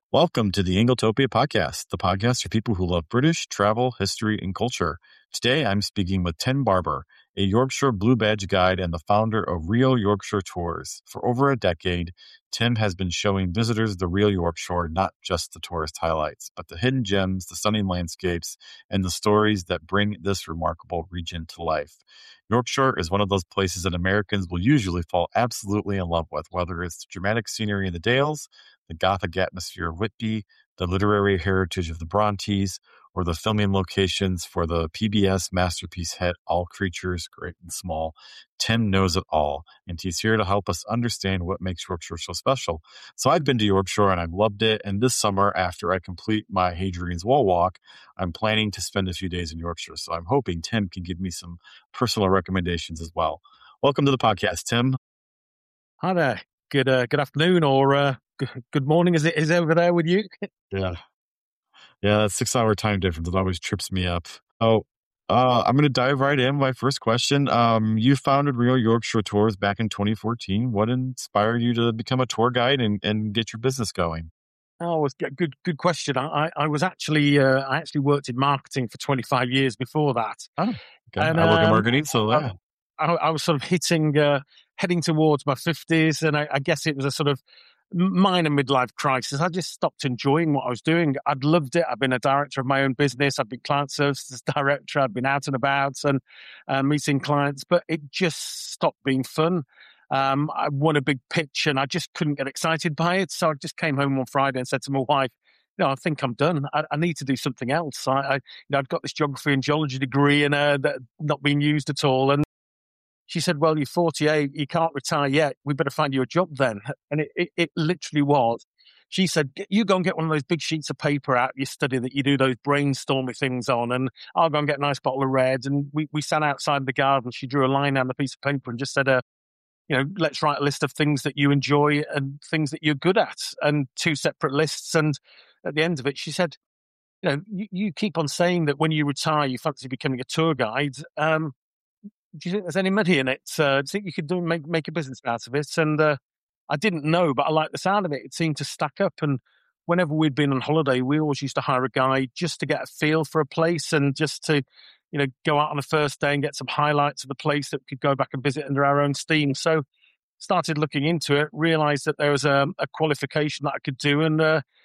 Welcome to the Ingletopia Podcast, the podcast for people who love British travel, history, and culture. Today, I'm speaking with Tim Barber, a Yorkshire Blue Badge guide and the founder of Real Yorkshire Tours. For over a decade, Tim has been showing visitors the real Yorkshire, not just the tourist highlights, but the hidden gems, the stunning landscapes, and the stories that bring this remarkable region to life. Yorkshire is one of those places that Americans will usually fall absolutely in love with, whether it's the dramatic scenery in the Dales, the Gothic atmosphere of Whitby, the literary heritage of the Brontes, or the filming locations for the PBS masterpiece hit All Creatures, Great and Small. Tim knows it all, and he's here to help us understand what makes Yorkshire so special. So I've been to Yorkshire and I've loved it, and this summer, after I complete my Hadrian's Wall walk, I'm planning to spend a few days in Yorkshire. So I'm hoping Tim can give me some personal recommendations as well. Welcome to the podcast, Tim. Hi there. Good afternoon or good morning as it is over there with you. Yeah, that 6-hour time difference, it always trips me up. I'm going to dive right in. My first question. You founded Real Yorkshire Tours back in 2014. What inspired you to become a tour guide and get your business going? Oh, it's a good question. I was actually I actually worked in marketing for 25 years before that. Oh, okay. And I work in marketing, so yeah. I was sort of heading towards my 50s, and I guess it was a sort of minor midlife crisis. I just stopped enjoying what I was doing. I'd loved it. I've been a director of my own business. I've been client services director. I've been out and about and meeting clients, but it just stopped being fun. I won a big pitch and I just couldn't get excited by it. So I just came home one Friday and said to my wife, I think I'm done. I need to do something else. I'd got this geography and geology degree and that not being used at all. And she said, well, you're 48, you can't retire yet. We better find you a job then. And it literally was. She said, you go and get one of those big sheets of paper out of your study that you do those brainstormy things on, and I'll go and get a nice bottle of red. And we sat outside the garden. She drew a line down the piece of paper and just said, let's write a list of things that you enjoy and things that you're good at, and 2 separate lists. And at the end of it, she said, you keep on saying that when you retire, you fancy becoming a tour guide. Do you think there's any money in it? Do you think you could make a business out of it? And I didn't know, but I liked the sound of it. It seemed to stack up. And whenever we'd been on holiday, we always used to hire a guide just to get a feel for a place and just to, go out on the first day and get some highlights of the place that we could go back and visit under our own steam. So started looking into it, realized that there was a qualification that I could do, and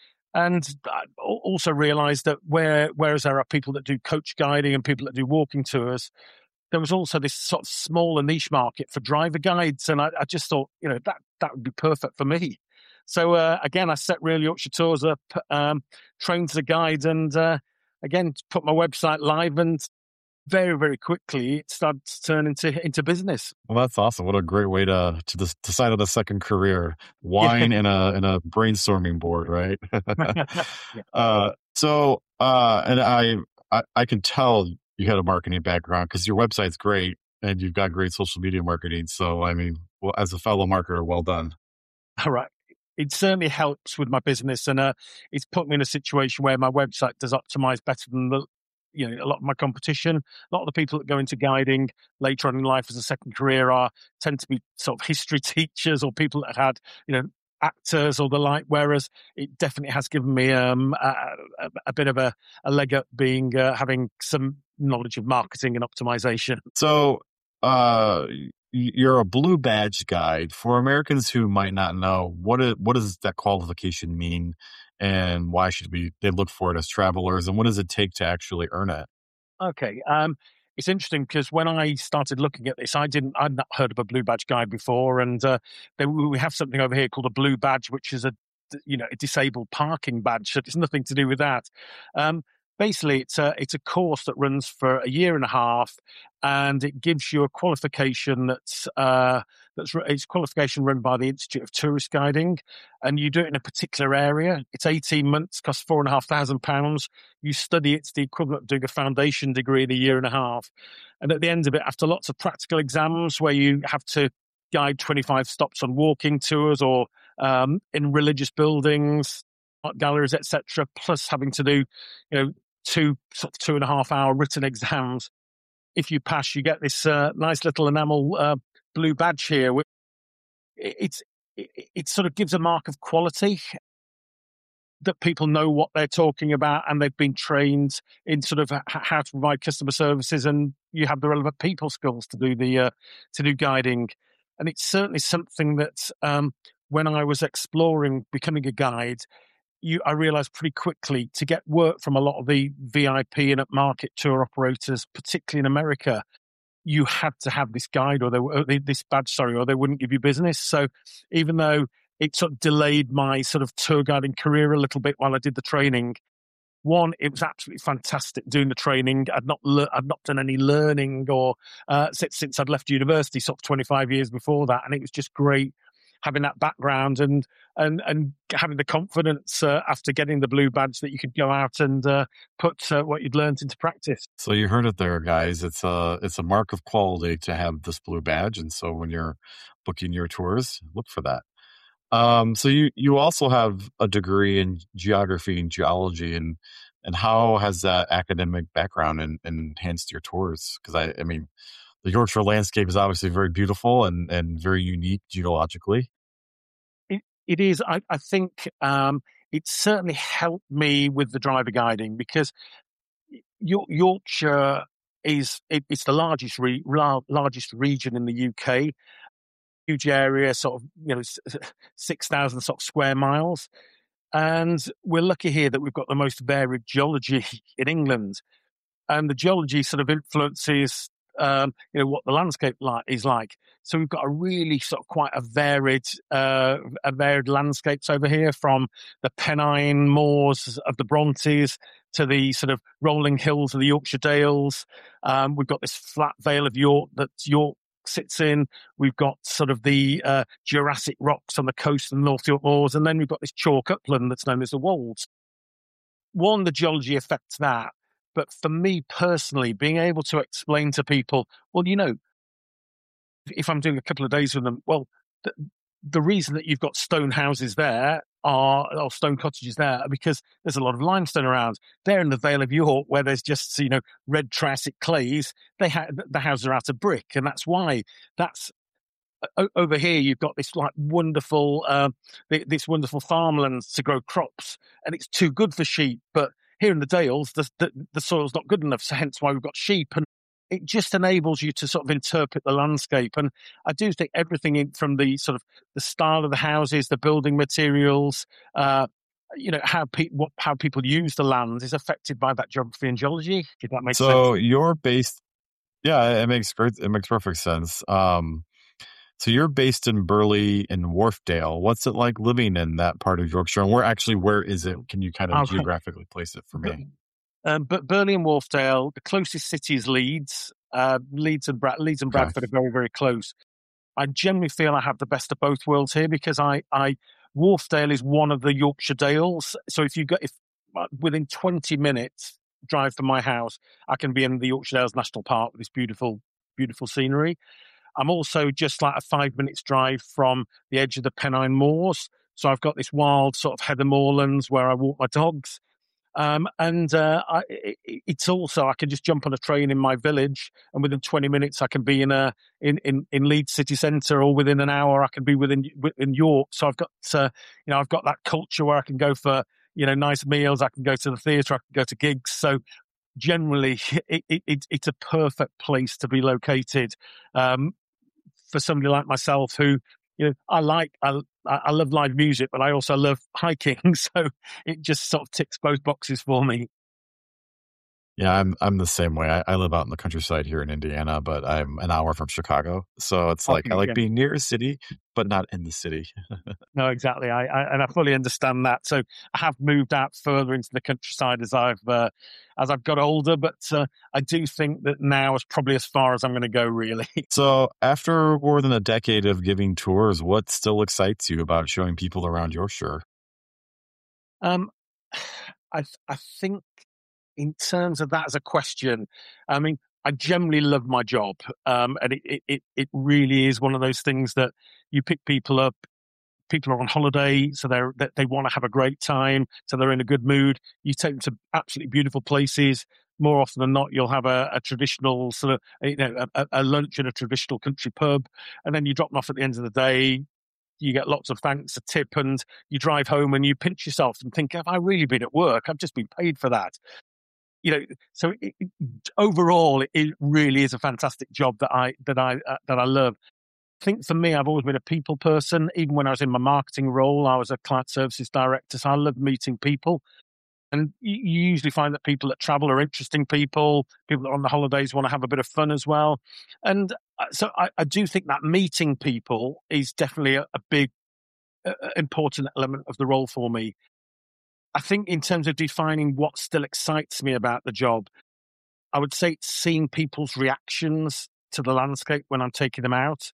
I also realized that whereas there are people that do coach guiding and people that do walking tours, there was also this sort of smaller niche market for driver guides. And I just thought, that would be perfect for me. So, again, I set Real Yorkshire Tours up, trained as a guide, and again, put my website live, and very, very quickly it started to turn into business. Well, that's awesome. What a great way to decide on a second career. Wine and a brainstorming board, right? Yeah. And I can tell you had a marketing background because your website's great and you've got great social media marketing. So, well, as a fellow marketer, well done. All right. It certainly helps with my business, and it's put me in a situation where my website does optimize better than a lot of my competition. A lot of the people that go into guiding later on in life as a second career tend to be sort of history teachers or people that had, actors or the like, whereas it definitely has given me a bit of a leg up being having some knowledge of marketing and optimization. So you're a Blue Badge guide. For Americans who might not know, what does that qualification mean, and why should they look for it as travelers, and what does it take to actually earn it? Okay. It's interesting because when I started looking at this, I'd not heard of a Blue Badge guide before, and we have something over here called a Blue Badge, which is a disabled parking badge. So it's nothing to do with that. Basically, it's a course that runs for a year and a half, and it gives you a qualification it's qualification run by the Institute of Tourist Guiding, and you do it in a particular area. It's 18 months, costs £4,500. You study it's the equivalent of doing a foundation degree in a year and a half, and at the end of it, after lots of practical exams where you have to guide 25 stops on walking tours or in religious buildings, art galleries, etc., plus having to do 2.5 hour written exams. If you pass, you get this nice little enamel blue badge here. It sort of gives a mark of quality. that people know what they're talking about and they've been trained in sort of how to provide customer services, and you have the relevant people skills to do guiding. And it's certainly something that when I was exploring becoming a guide, I realized pretty quickly to get work from a lot of the VIP and upmarket tour operators, particularly in America, you had to have this guide this badge, or they wouldn't give you business. So even though it sort of delayed my sort of tour guiding career a little bit while I did the training, one, it was absolutely fantastic doing the training. I'd not done any learning or since I'd left university, sort of 25 years before that, and it was just great having that background and having the confidence after getting the blue badge that you could go out and put what you'd learned into practice. So you heard it there, guys. It's a mark of quality to have this blue badge, and so when you're booking your tours, look for that. So you also have a degree in geography and geology, and how has that academic background enhanced your tours? Because I mean, the Yorkshire landscape is obviously very beautiful and very unique geologically. It is. I think it certainly helped me with the driver guiding, because Yorkshire it's the largest region in the UK. Huge area, sort of 6,000 sort of square miles, and we're lucky here that we've got the most varied geology in England, and the geology sort of influences what the landscape is like. So we've got a really sort of quite a varied landscapes over here, from the Pennine moors of the Brontes to the sort of rolling hills of the Yorkshire Dales. We've got this flat vale of York that York sits in. We've got sort of the Jurassic rocks on the coast of the North York Moors, and then we've got this chalk upland that's known as the Wolds. One, the geology affects that. But for me personally, being able to explain to people, well, if I'm doing a couple of days with them, well, the reason that you've got stone houses there or stone cottages there are because there's a lot of limestone around. There in the Vale of York, where there's just red Triassic clays, the houses are out of brick, and that's why. That's over here. You've got this wonderful farmlands to grow crops, and it's too good for sheep, but here in the Dales, the soil's not good enough, so hence why we've got sheep. And it just enables you to sort of interpret the landscape. And I do think everything from the sort of the style of the houses, the building materials, how people use the land is affected by that geography and geology. If that makes sense. So you're based, yeah, it makes perfect sense. So you're based in Burley and Wharfdale. What's it like living in that part of Yorkshire? And where is it? Can you kind of geographically place it for me? But Burley and Wharfdale, the closest city is Leeds. Leeds and Bradford are very, very close. I generally feel I have the best of both worlds here, because Wharfdale is one of the Yorkshire Dales. So if within 20 minutes drive from my house, I can be in the Yorkshire Dales National Park with this beautiful, beautiful scenery. I'm also just like a 5 minutes drive from the edge of the Pennine Moors. So I've got this wild sort of heather moorlands where I walk my dogs. It's also, I can just jump on a train in my village, and within 20 minutes I can be in Leeds city centre, or within an hour I can be within York. So I've got I've got that culture where I can go for nice meals. I can go to the theatre. I can go to gigs. So generally, it's a perfect place to be located for somebody like myself who, I love live music, but I also love hiking. So it just sort of ticks both boxes for me. Yeah, I'm the same way. I live out in the countryside here in Indiana, but I'm an hour from Chicago. So it's I like being near a city, but not in the city. No, exactly. I fully understand that. So I have moved out further into the countryside as I've got older, but I do think that now is probably as far as I'm going to go, really. So after more than a decade of giving tours, what still excites you about showing people around Yorkshire? I think, in terms of that as a question, I mean, I generally love my job, and it really is one of those things that you pick people up. People are on holiday, so they want to have a great time, so they're in a good mood. You take them to absolutely beautiful places. More often than not, you'll have a traditional sort of a lunch in a traditional country pub, and then you drop them off at the end of the day. you get lots of thanks, a tip, and you drive home and you pinch yourself and think, have I really been at work? I've just been paid for that. So overall, it really is a fantastic job that I love. I think for me, I've always been a people person. Even when I was in my marketing role, I was a client services director, so I love meeting people. And you usually find that people that travel are interesting people. People that are on the holidays want to have a bit of fun as well. And so I do think that meeting people is definitely a big, important element of the role for me. I think in terms of defining what still excites me about the job, I would say it's seeing people's reactions to the landscape when I'm taking them out.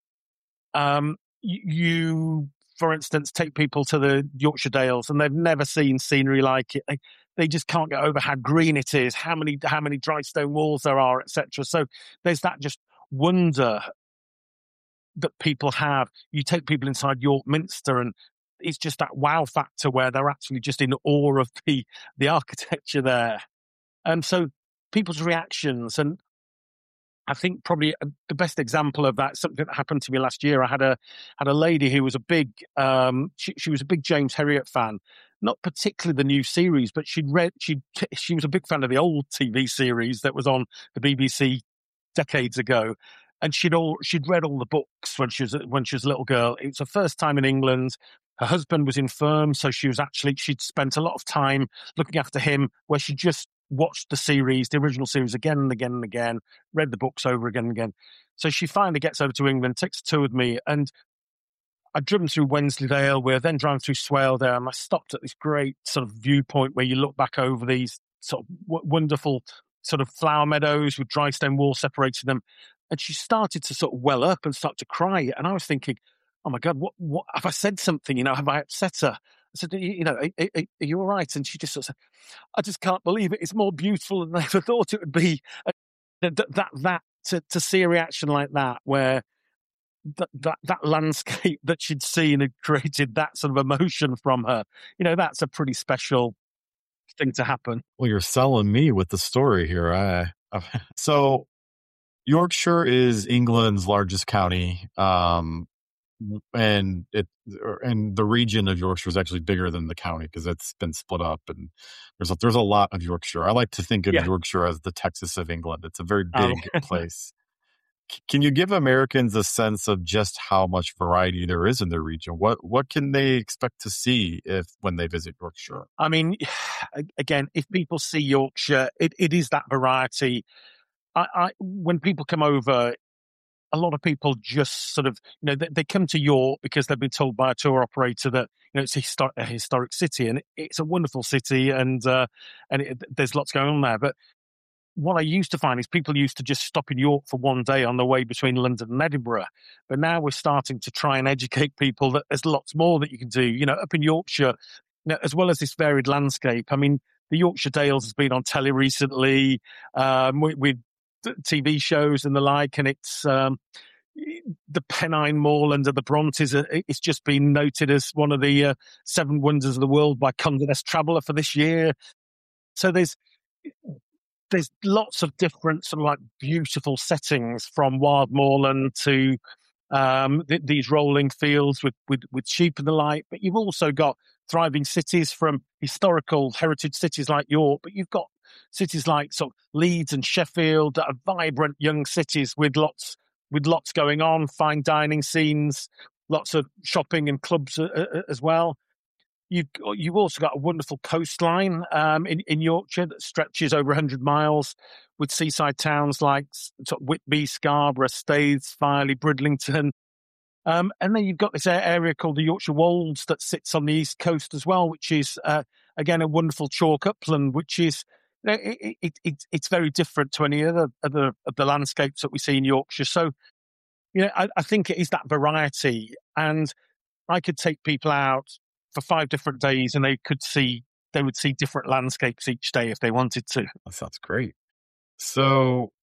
You, for instance, take people to the Yorkshire Dales and they've never seen scenery like it. They just can't get over how green it is, how many dry stone walls there are, etc. So there's that just wonder that people have. You take people inside York Minster and it's just that wow factor where they're actually just in awe of the architecture there. And so people's reactions, and I think probably the best example of that, something that happened to me last year. I had a lady who was a big, she was a big James Herriot fan, not particularly the new series, but she was a big fan of the old TV series that was on the BBC decades ago. And she'd read all the books when she was a little girl. It was her first time in England. Her husband was infirm, so she'd spent a lot of time looking after him, where she just watched the original series again and again and again, read the books over again and again. So she finally gets over to England, takes a tour with me, and I'd driven through Wensleydale. We're then driving through Swaledale, and I stopped at this great sort of viewpoint where you look back over these sort of wonderful sort of flower meadows with dry stone walls separating them. And she started to sort of well up and start to cry. And I was thinking, oh my God, what have I said something? Have I upset her? I said, are you all right? And she just sort of said, I just can't believe it. It's more beautiful than I ever thought it would be. To see a reaction like that, where that landscape that she'd seen had created that sort of emotion from her, that's a pretty special thing to happen. Well, you're selling me with the story here. So Yorkshire is England's largest county. And the region of Yorkshire is actually bigger than the county because it's been split up, and there's a lot of Yorkshire. I like to think of Yorkshire as the Texas of England. It's a very big place. Can you give Americans a sense of just how much variety there is in the region? What can they expect to see when they visit Yorkshire? I mean, again, if people see Yorkshire, it is that variety. When people come over, a lot of people just sort of, they come to York because they've been told by a tour operator that, it's a historic city, and it's a wonderful city, and there's lots going on there. But what I used to find is people used to just stop in York for one day on the way between London and Edinburgh. But now we're starting to try and educate people that there's lots more that you can do, up in Yorkshire, as well as this varied landscape. I mean, the Yorkshire Dales has been on telly recently, with TV shows and the like, and it's the Pennine Moorland of the Brontes. It's just been noted as one of the 7 wonders of the world by Condé Nast Traveller for this year. So there's lots of different sort of like beautiful settings, from wild moorland to these rolling fields with sheep and the like. But you've also got thriving cities from historical heritage cities like York, but you've got cities like sort of Leeds and Sheffield that are vibrant young cities with lots going on, fine dining scenes, lots of shopping and clubs as well. You've also got a wonderful coastline in Yorkshire that stretches over 100 miles, with seaside towns like sort of Whitby, Scarborough, Staithes, Filey, Bridlington. And then you've got this area called the Yorkshire Wolds that sits on the east coast as well, which is, again, a wonderful chalk upland, which is, it's very different to any other of the landscapes that we see in Yorkshire. So, I think it is that variety. And I could take people out for 5 different days and they would see different landscapes each day if they wanted to. That sounds great. So,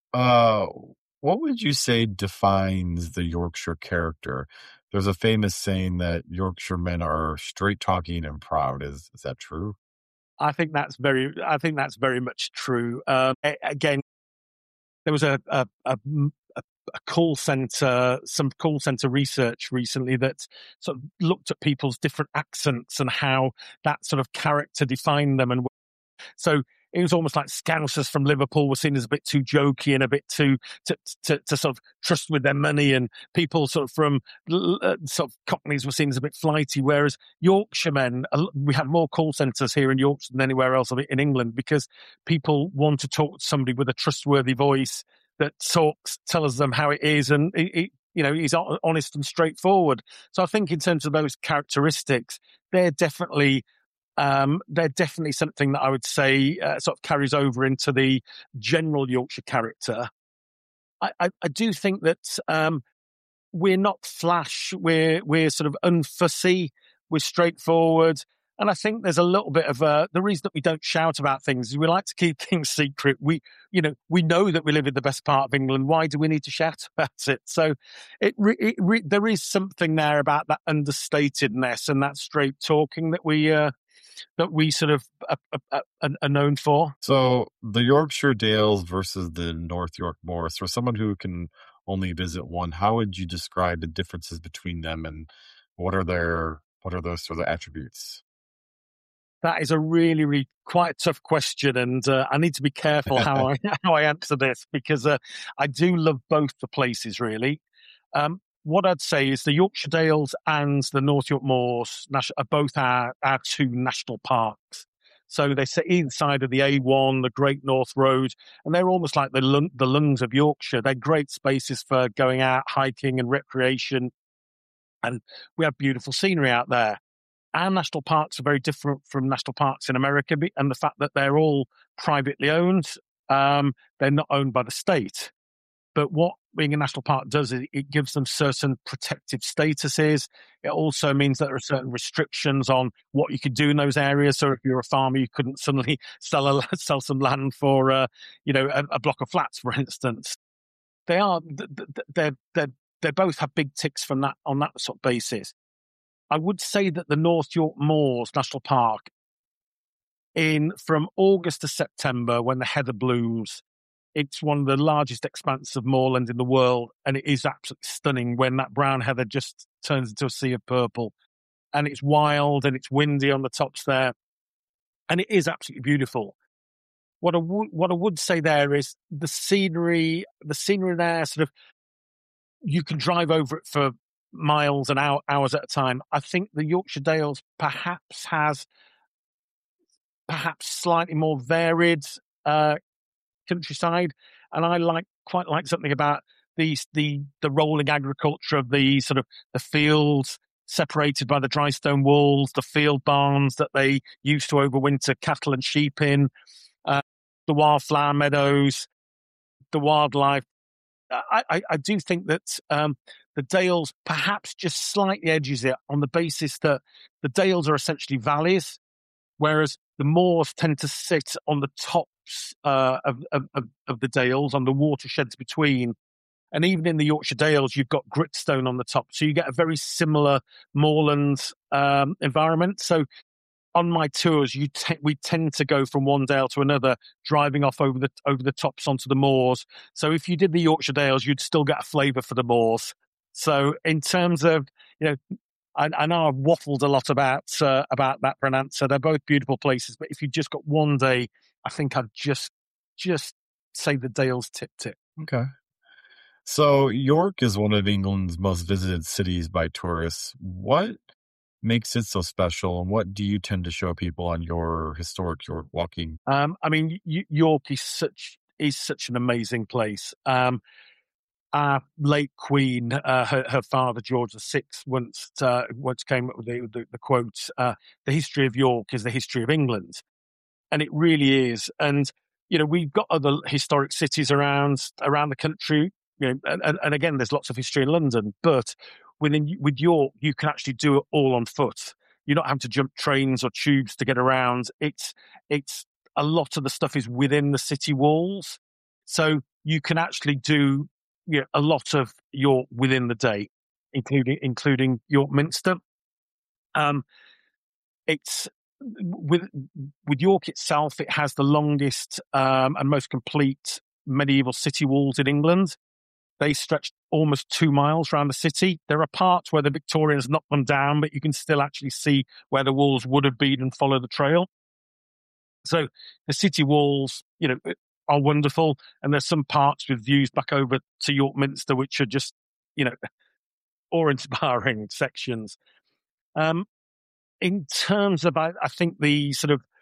what would you say defines the Yorkshire character? There's a famous saying that Yorkshiremen are straight talking and proud. Is that true? I think that's very much true. Again, there was a some call center research recently that sort of looked at people's different accents and how that sort of character defined them. And so it was almost like Scousers from Liverpool were seen as a bit too jokey and a bit too to sort of trust with their money, and people sort of from sort of Cockneys were seen as a bit flighty. Whereas Yorkshiremen, we have more call centres here in Yorkshire than anywhere else in England, because people want to talk to somebody with a trustworthy voice that tells them how it is, and he's honest and straightforward. So I think in terms of those characteristics, they're definitely something that I would say sort of carries over into the general Yorkshire character. I do think that we're not flash. We're sort of unfussy. We're straightforward. And I think there's a little bit of the reason that we don't shout about things is we like to keep things secret. We know that we live in the best part of England. Why do we need to shout about it? So there is something there about that understatedness and that straight talking that we sort of are known for. So the Yorkshire Dales versus the North York Moors, for someone who can only visit one, how would you describe the differences between them, and what are those sort of attributes? That is a really, really quite tough question, and I need to be careful how I answer this, because I do love both the places, really. What I'd say is the Yorkshire Dales and the North York Moors are both our two national parks. So they sit either side of the A1, the Great North Road, and they're almost like the lungs of Yorkshire. They're great spaces for going out, hiking and recreation, and we have beautiful scenery out there. Our national parks are very different from national parks in America, and the fact that they're all privately owned, they're not owned by the state. But what being a national park does is it gives them certain protective statuses. It also means that there are certain restrictions on what you could do in those areas. So if you're a farmer, you couldn't suddenly sell some land for a block of flats, for instance. They both have big ticks on that sort of basis. I would say that the North York Moors National Park, from August to September, when the heather blooms, it's one of the largest expanses of moorland in the world, and it is absolutely stunning when that brown heather just turns into a sea of purple. And it's wild and it's windy on the tops there, and it is absolutely beautiful. What I would say there is the scenery there, sort of, you can drive over it for miles and hours at a time. I think the Yorkshire Dales perhaps has slightly more varied countryside, and I quite like something about the rolling agriculture of the sort of the fields separated by the dry stone walls, the field barns that they used to overwinter cattle and sheep in, the wildflower meadows, the wildlife. I do think that the Dales perhaps just slightly edges it on the basis that the Dales are essentially valleys, whereas the moors tend to sit on the tops of the Dales, on the watersheds between. And even in the Yorkshire Dales, you've got gritstone on the top. So you get a very similar moorland environment. So on my tours, we tend to go from one dale to another, driving off over the tops onto the moors. So if you did the Yorkshire Dales, you'd still get a flavour for the moors. So in terms of, I know I've waffled a lot about that for an answer. They're both beautiful places, but if you just got one day, I think I'd just say the Dales tipped it. Okay. So York is one of England's most visited cities by tourists. What makes it so special, and what do you tend to show people on your historic York walking? York is such an amazing place. Our late Queen, her father George VI, once came up with the quote: "The history of York is the history of England," and it really is. And we've got other historic cities around the country. And again, there's lots of history in London, but with York, you can actually do it all on foot. You're not having to jump trains or tubes to get around. It's a lot of the stuff is within the city walls, so you can actually do a lot of York within the day, including York Minster. It's with York itself, it has the longest and most complete medieval city walls in England. They stretch almost 2 miles around the city. There are parts where the Victorians knocked them down, but you can still actually see where the walls would have been and follow the trail. So the city walls, are wonderful. And there's some parts with views back over to York Minster, which are just, awe-inspiring sections. In terms of, I think the sort of,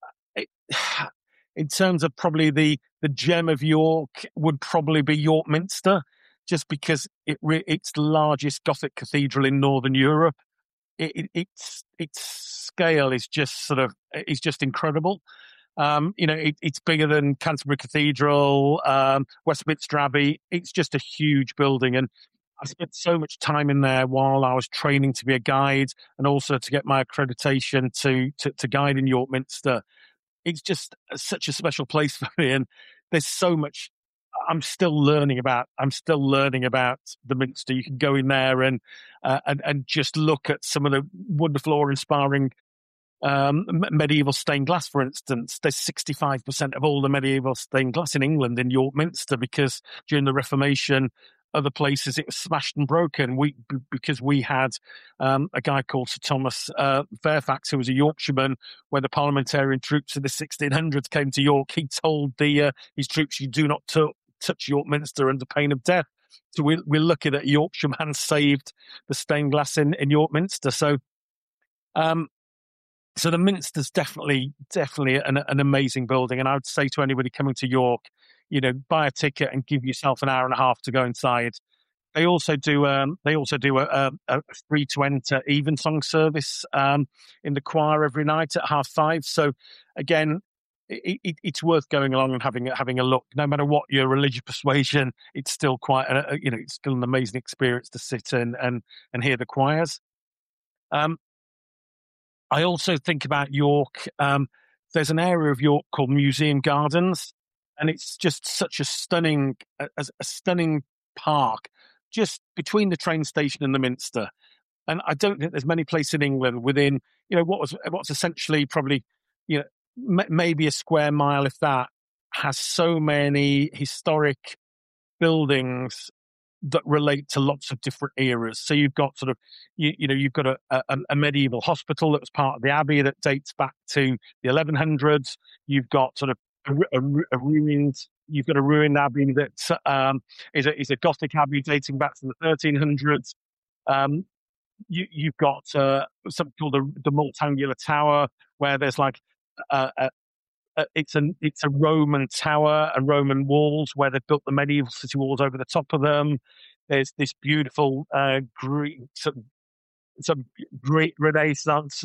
in terms of probably the gem of York would probably be York Minster, just because it's the largest Gothic cathedral in Northern Europe. Its scale is just incredible. It's bigger than Canterbury Cathedral, Westminster Abbey. It's just a huge building, and I spent so much time in there while I was training to be a guide, and also to get my accreditation to guide in York Minster. It's just such a special place for me, and there's so much I'm still learning about. The Minster. You can go in there and just look at some of the wonderful, awe-inspiring medieval stained glass, for instance. There's 65% of all the medieval stained glass in England in York Minster, because during the Reformation, other places it was smashed and broken. Because we had a guy called Sir Thomas Fairfax, who was a Yorkshireman. When the parliamentarian troops of the 1600s came to York, he told his troops, "You do not touch York Minster under pain of death." So we're lucky that a Yorkshireman saved the stained glass in York Minster. So the Minster's definitely an amazing building, and I would say to anybody coming to York, buy a ticket and give yourself an hour and a half to go inside. They also do a free to enter evensong service in the choir every night at 5:30. So again, it's worth going along and having a look. No matter what your religious persuasion, it's still quite it's still an amazing experience to sit in and hear the choirs. I also think about York. There's an area of York called Museum Gardens, and it's just such a stunning park, just between the train station and the Minster. And I don't think there's many places in England within, what's essentially probably, maybe a square mile, if that, has so many historic buildings that relate to lots of different eras. So you've got sort of, you've got a medieval hospital that was part of the abbey that dates back to the 1100s. You've got sort of a ruined. You've got a ruined abbey that is a Gothic abbey dating back to the 1300s. You've got something called the Multangular Tower, where there's like it's a Roman tower and Roman walls where they've built the medieval city walls over the top of them. There's this beautiful some great Renaissance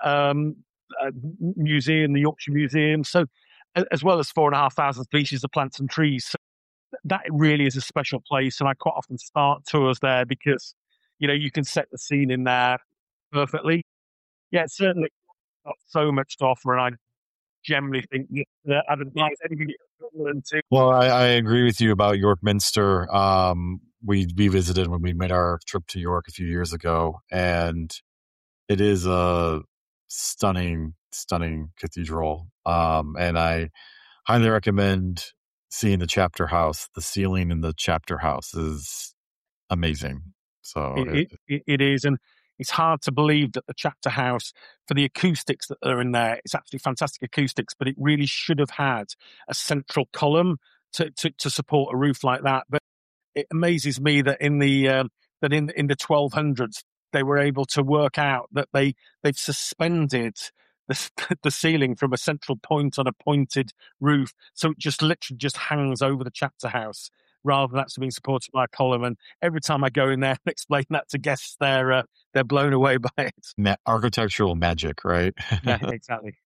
museum, the Yorkshire Museum. So, as well as 4,500 species of plants and trees. So that really is a special place, and I quite often start tours there because you can set the scene in there perfectly. Yeah, it's certainly got so much to offer, and I generally think that I'd advise anybody to. Well, I agree with you about York Minster. We visited when we made our trip to York a few years ago, and it is a stunning cathedral. And I highly recommend seeing the chapter house. The ceiling in the chapter house is amazing. So it is, and it's hard to believe that the chapter house, for the acoustics that are in there, it's absolutely fantastic acoustics, but it really should have had a central column to support a roof like that. But it amazes me that in the 1200s they were able to work out that they've suspended the ceiling from a central point on a pointed roof, so it just literally just hangs over the chapter house, rather than actually being supported by a column. And every time I go in there and explain that to guests, they're blown away by it. Architectural magic, right? Yeah, exactly.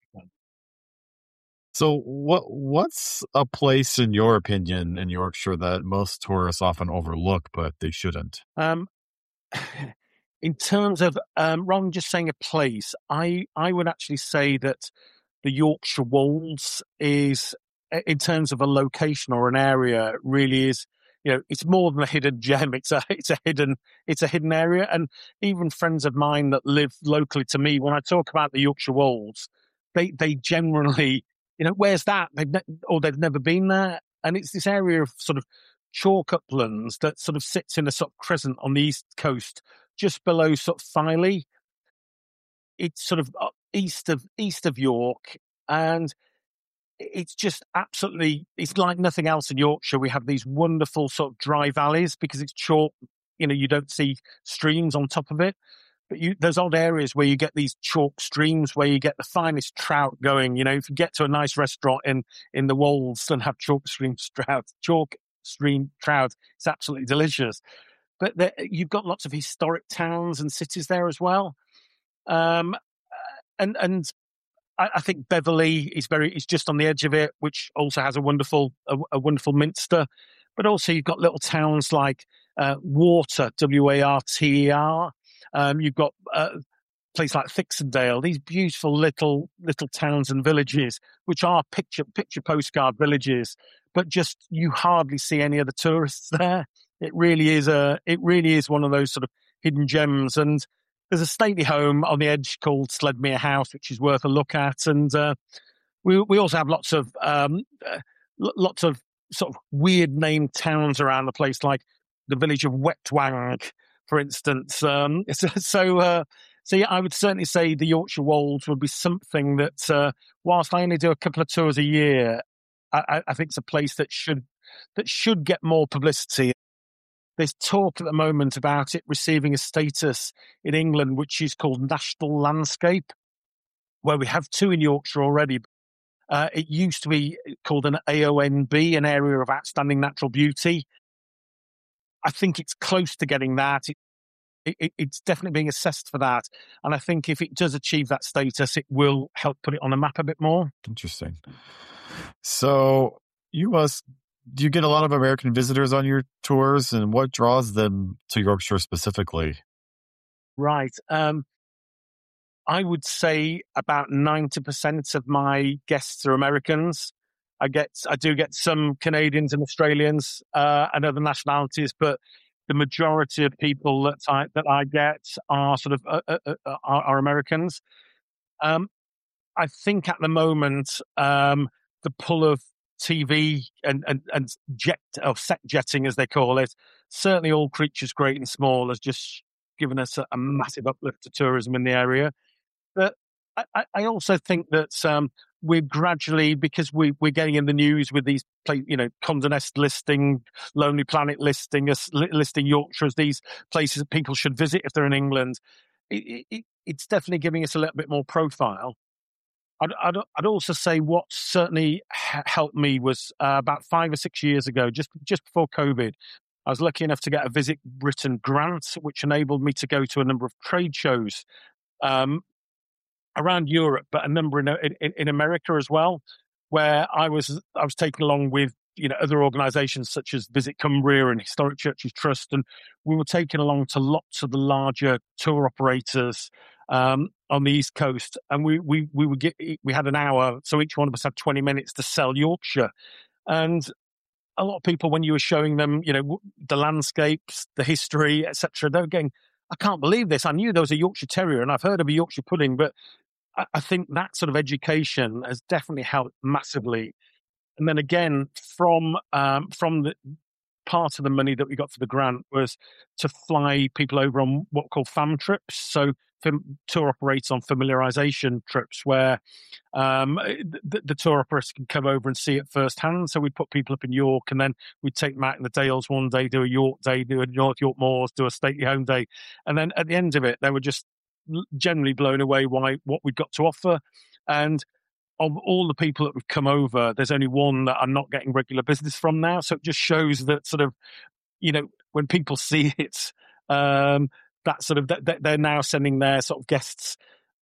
So what's a place, in your opinion, in Yorkshire that most tourists often overlook, but they shouldn't? In terms of, rather than just saying a place, I would actually say that the Yorkshire Wolds is, in terms of a location or an area, really is, it's more than a hidden gem. It's a hidden area. And even friends of mine that live locally to me, when I talk about the Yorkshire Wolds, they generally, where's that? They've never been there. And it's this area of sort of chalk uplands that sort of sits in a sort of crescent on the east coast, just below sort of Filey. It's sort of east of York, and it's just absolutely, it's like nothing else in Yorkshire. We have these wonderful sort of dry valleys because it's chalk. You don't see streams on top of it, but there's odd areas where you get these chalk streams where you get the finest trout going. If you get to a nice restaurant in the Wolds and have chalk stream trout, it's absolutely delicious. But you've got lots of historic towns and cities there as well. And I think Beverley is just on the edge of it, which also has a wonderful minster. But also you've got little towns like Warter, Warter. You've got a place like Thixondale. These beautiful little towns and villages, which are picture postcard villages, but just you hardly see any of the tourists there. It really is one of those sort of hidden gems. And there's a stately home on the edge called Sledmere House, which is worth a look at. And we also have lots of sort of weird named towns around the place, like the village of Wetwang, for instance. So yeah, I would certainly say the Yorkshire Wolds would be something that, whilst I only do a couple of tours a year, I think it's a place that should get more publicity. There's talk at the moment about it receiving a status in England, which is called National Landscape, where we have two in Yorkshire already. It used to be called an AONB, an Area of Outstanding Natural Beauty. I think it's close to getting that. It's definitely being assessed for that. And I think if it does achieve that status, it will help put it on a map a bit more. Interesting. So do you get a lot of American visitors on your tours, and what draws them to Yorkshire specifically? Right. I would say about 90% of my guests are Americans. I do get some Canadians and Australians and other nationalities, but the majority of people that I get are sort of are Americans. I think at the moment the pull of TV and set jetting, as they call it, certainly All Creatures Great and Small has just given us a massive uplift to tourism in the area. But I also think that we're gradually, because we're getting in the news with these, Condé Nast listing, Lonely Planet listing Yorkshire as these places that people should visit if they're in England. It's definitely giving us a little bit more profile. I'd also say what certainly helped me was about 5 or 6 years ago, just before COVID, I was lucky enough to get a Visit Britain grant, which enabled me to go to a number of trade shows around Europe, but a number in America as well, where I was taken along with other organisations such as Visit Cumbria and Historic Churches Trust, and we were taken along to lots of the larger tour operators on the East Coast, and we had an hour, so each one of us had 20 minutes to sell Yorkshire. And a lot of people, when you were showing them, the landscapes, the history, etc., they were going, I can't believe this. I knew there was a Yorkshire Terrier and I've heard of a Yorkshire pudding, but I think that sort of education has definitely helped massively. And then again, from the part of the money that we got for the grant was to fly people over on what we call FAM trips. So tour operators on familiarization trips where the tour operators can come over and see it firsthand. So we'd put people up in York, and then we'd take them out in the Dales one day, do a York day, do a North York Moors, do a Stately Home day. And then at the end of it, they were just generally blown away by what we'd got to offer. And of all the people that would come over, there's only one that I'm not getting regular business from now. So it just shows that sort of, when people see it, that sort of they're now sending their sort of guests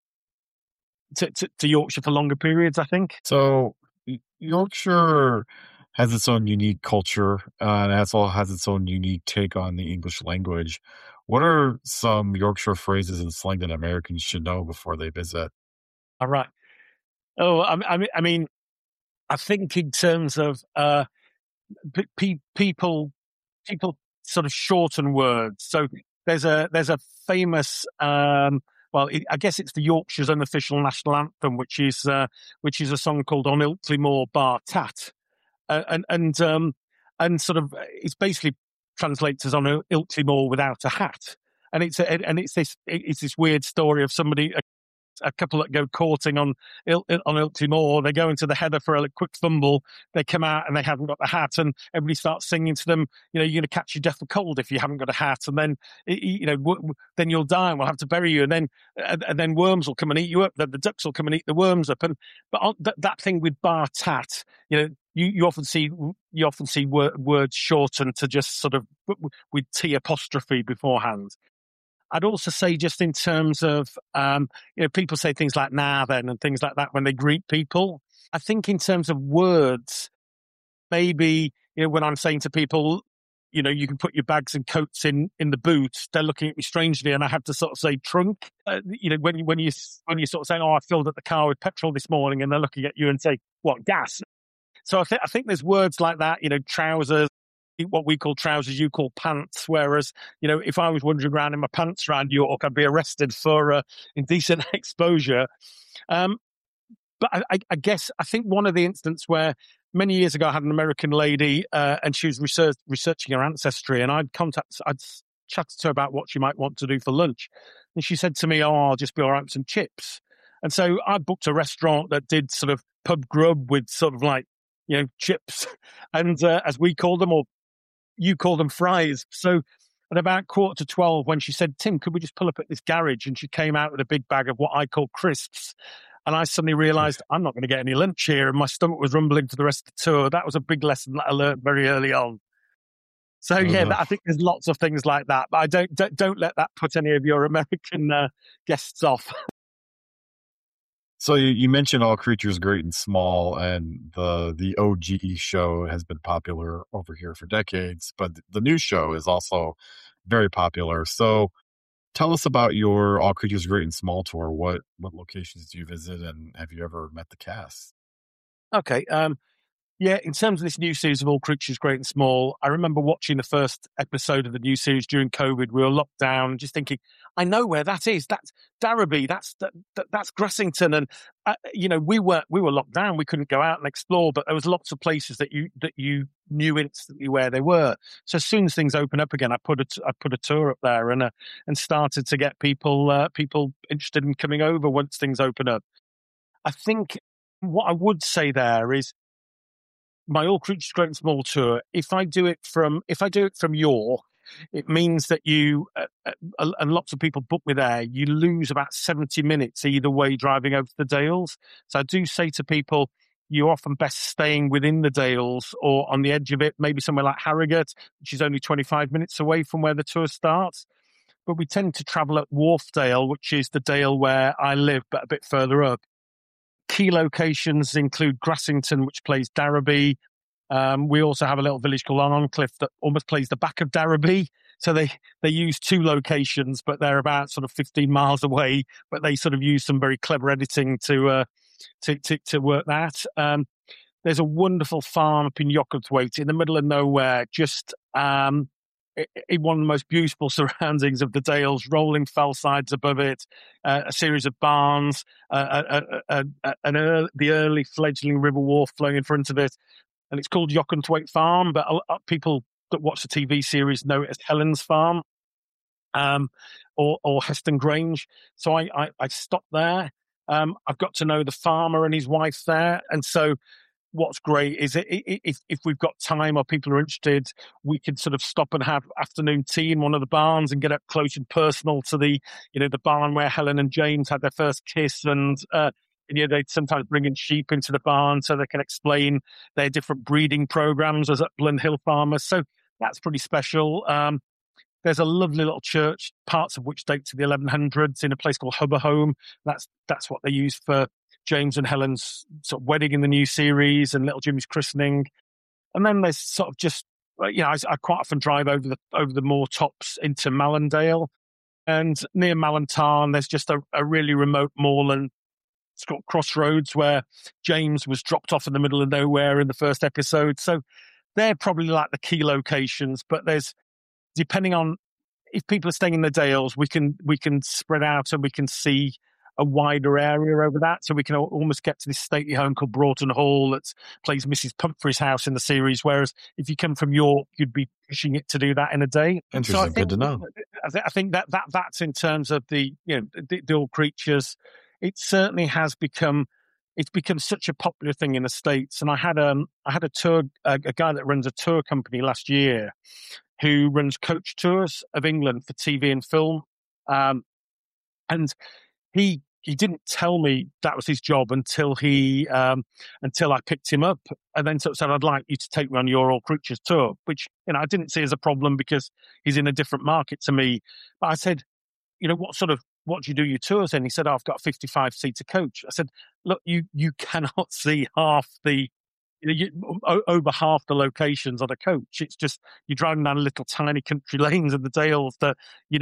to Yorkshire for longer periods, I think. So Yorkshire has its own unique culture and also has its own unique take on the English language. What are some Yorkshire phrases and slang that Americans should know before they visit? All right. Oh, I mean, I think in terms of people sort of shorten words. So there's a famous, I guess it's the Yorkshire's unofficial national anthem, which is a song called On Ilkley Moor Bar Tat, and and sort of it's basically translates as on Ilkley Moor without a hat. And it's this weird story of somebody, a couple that go courting on Ilkley Moor. They go into the heather for a quick fumble. They come out and they haven't got the hat, and everybody starts singing to them. You're going to catch your death of cold if you haven't got a hat, and then then you'll die, and we'll have to bury you, and then worms will come and eat you up. The ducks will come and eat the worms up. But that thing with bar tat, you often see words shortened to just sort of with T apostrophe beforehand. I'd also say, just in terms of, people say things like "nah" then and things like that when they greet people. I think in terms of words, maybe, when I'm saying to people, you can put your bags and coats in the boot, they're looking at me strangely, and I have to sort of say trunk. When you sort of saying, "Oh, I filled up the car with petrol this morning," and they're looking at you and say, "What, gas?" So I think there's words like that. Trousers. What we call trousers, you call pants. Whereas, if I was wandering around in my pants around York, I'd be arrested for indecent exposure. But I guess I think one of the instances where many years ago I had an American lady and she was researching her ancestry, and I'd chatted to her about what she might want to do for lunch, and she said to me, "Oh, I'll just be all right with some chips." And so I booked a restaurant that did sort of pub grub with sort of like chips, and as we call them, or you call them fries. So at about 11:45, when she said, "Tim, could we just pull up at this garage?" And she came out with a big bag of what I call crisps. And I suddenly realised I'm not going to get any lunch here, and my stomach was rumbling for the rest of the tour. That was a big lesson that I learned very early on. So I think there's lots of things like that, but I don't let that put any of your American guests off. So you mentioned All Creatures Great and Small, and the OG show has been popular over here for decades, but the new show is also very popular. So tell us about your All Creatures Great and Small tour. What locations do you visit, and have you ever met the cast? Okay. Yeah, in terms of this new series of All Creatures Great and Small, I remember watching the first episode of the new series during COVID. We were locked down, just thinking, I know where that is. That's Darrowby. That's Grassington. And we were locked down. We couldn't go out and explore, but there was lots of places that you knew instantly where they were. So as soon as things opened up again, I put a tour up there and started to get people interested in coming over once things open up. I think what I would say there is, my All Creatures Great and Small tour, if I do it from York, it means that you, and lots of people book me there, you lose about 70 minutes either way driving over to the Dales. So I do say to people, you're often best staying within the Dales or on the edge of it, maybe somewhere like Harrogate, which is only 25 minutes away from where the tour starts. But we tend to travel at Wharfdale, which is the Dale where I live, but a bit further up. Key locations include Grassington, which plays Darrowby. We also have a little village called Arncliffe that almost plays the back of Darrowby. So they use two locations, but they're about sort of 15 miles away. But they sort of use some very clever editing to work that. There's a wonderful farm up in Yockerthwaite in the middle of nowhere, just in one of the most beautiful surroundings of the Dales, rolling fell sides above it, a series of barns, the early fledgling River Wharf flowing in front of it. And it's called Yockerthwaite Farm, but people that watch the TV series know it as Helen's Farm, or Heston Grange. So I stopped there. I've got to know the farmer and his wife there. And so what's great is if we've got time or people are interested, we can sort of stop and have afternoon tea in one of the barns and get up close and personal to the barn where Helen and James had their first kiss, and they'd sometimes bring in sheep into the barn so they can explain their different breeding programs as upland hill farmers. So that's pretty special. There's a lovely little church, parts of which date to the 1100s, in a place called Hubberholme. That's what they used for James and Helen's sort of wedding in the new series and little Jimmy's christening. And then there's sort of just, I quite often drive over the moor tops into Mallandale, and near Mallantarn there's just a really remote moorland. It's got Crossroads, where James was dropped off in the middle of nowhere in the first episode. So they're probably like the key locations, but there's, depending on if people are staying in the Dales, we can spread out and we can see a wider area over that. So we can almost get to this stately home called Broughton Hall that plays Mrs. Pumphrey's house in the series. Whereas if you come from York, you'd be pushing it to do that in a day. Interesting. So I think, good to know. I think that's in terms of the All Creatures. It certainly has become. It's become such a popular thing in the States. And I had a tour, a guy that runs a tour company last year, who runs coach tours of England for TV and film. And he didn't tell me that was his job until I picked him up, and then sort of said, "I'd like you to take me on your All Creatures tour," which I didn't see as a problem because he's in a different market to me. But I said, what do you do your tours in? He said, I've got a 55-seater coach. I said, look, you cannot see over half the locations on a coach. It's just you're driving down little tiny country lanes in the Dales that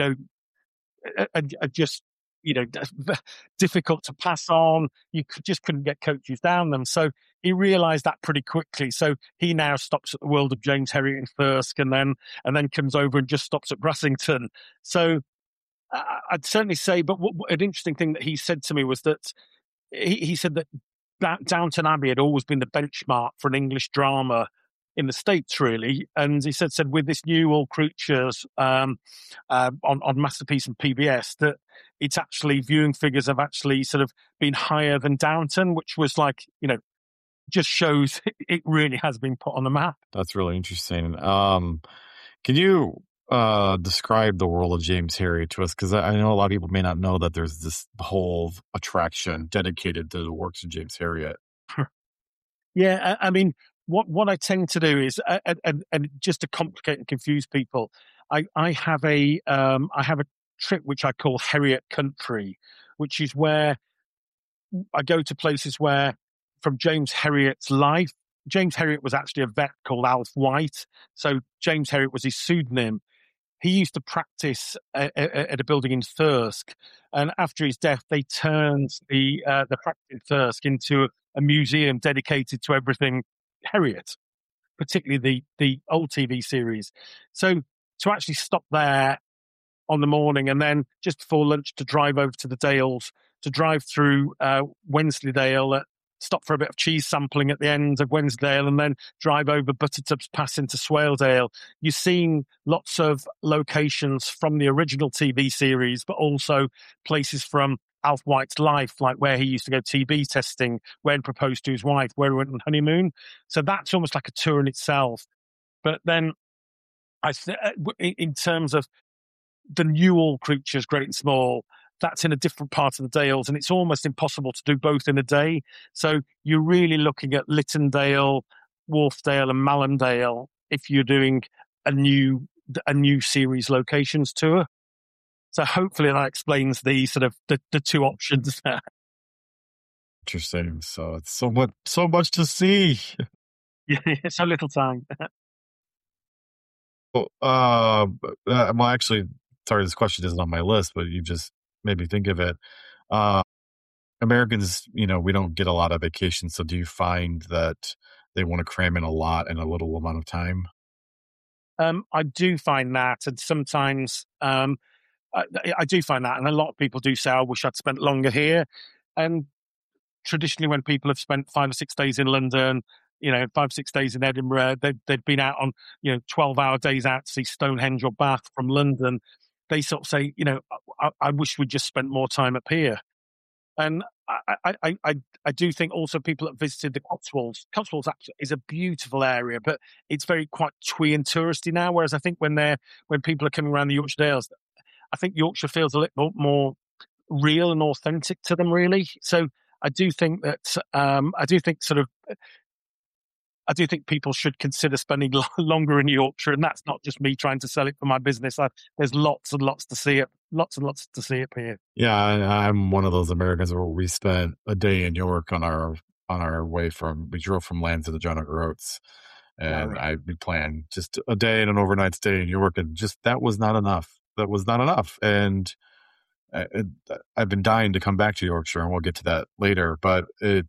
are just difficult to pass on. You just couldn't get coaches down them. So he realised that pretty quickly. So he now stops at the World of James Herriot in Thirsk, and then comes over and just stops at Brassington. So I'd certainly say, but an interesting thing that he said to me was that he said that Downton Abbey had always been the benchmark for an English drama in the States, really. And he said with this new All Creatures on Masterpiece and PBS, that it's actually viewing figures have actually sort of been higher than Downton, which was just shows it really has been put on the map. That's really interesting. Can you describe the world of James Herriot to us? Because I know a lot of people may not know that there's this whole attraction dedicated to the works of James Herriot. Yeah, I mean, what I tend to do is, and just to complicate and confuse people, I have a trip which I call Herriot Country, which is where I go to places where, from James Herriot's life, James Herriot was actually a vet called Alf White, so James Herriot was his pseudonym. He used to practice at a building in Thirsk, and after his death, they turned the practice in Thirsk into a museum dedicated to everything Herriot, particularly the old TV series. So to actually stop there on the morning, and then just before lunch to drive over to the Dales, to drive through Wensleydale, stop for a bit of cheese sampling at the end of Wensleydale, and then drive over Buttertubs Pass into Swaledale. You've seen lots of locations from the original TV series, but also places from Alf White's life, like where he used to go TB testing, where he proposed to his wife, where he went on honeymoon. So that's almost like a tour in itself. But then, in terms of the new All Creatures, Great and Small, that's in a different part of the Dales, and it's almost impossible to do both in a day. So you're really looking at Littondale, Wharfdale, and Mallandale if you're doing a new series locations tour. So hopefully that explains the sort of the two options there. Interesting. So it's so much to see. Yeah, so little time. Well, actually, sorry, this question isn't on my list, but you just made me think of it. Americans, we don't get a lot of vacation. So do you find that they want to cram in a lot in a little amount of time? I do find that, and sometimes I do find that, and a lot of people do say, I wish I'd spent longer here. And traditionally, when people have spent 5 or 6 days in London, 5 or 6 days in Edinburgh, they've been out on 12-hour days out to see Stonehenge or Bath from London. They sort of say, I wish we'd just spent more time up here. And I do think also people that visited the Cotswolds. Cotswolds actually is a beautiful area, but it's very quite twee and touristy now. Whereas I think when people are coming around the Yorkshire Dales, I think Yorkshire feels a little more real and authentic to them, really. So I do think that I do think people should consider spending longer in Yorkshire, and that's not just me trying to sell it for my business. There's lots and lots to see it, lots and lots to see up here. Yeah, I'm one of those Americans where we spent a day in York on our way we drove from Lands to the John O'Groats, Oates, and we planned just a day and an overnight stay in York, and just that was not enough. That was not enough, and I've been dying to come back to Yorkshire, and we'll get to that later. But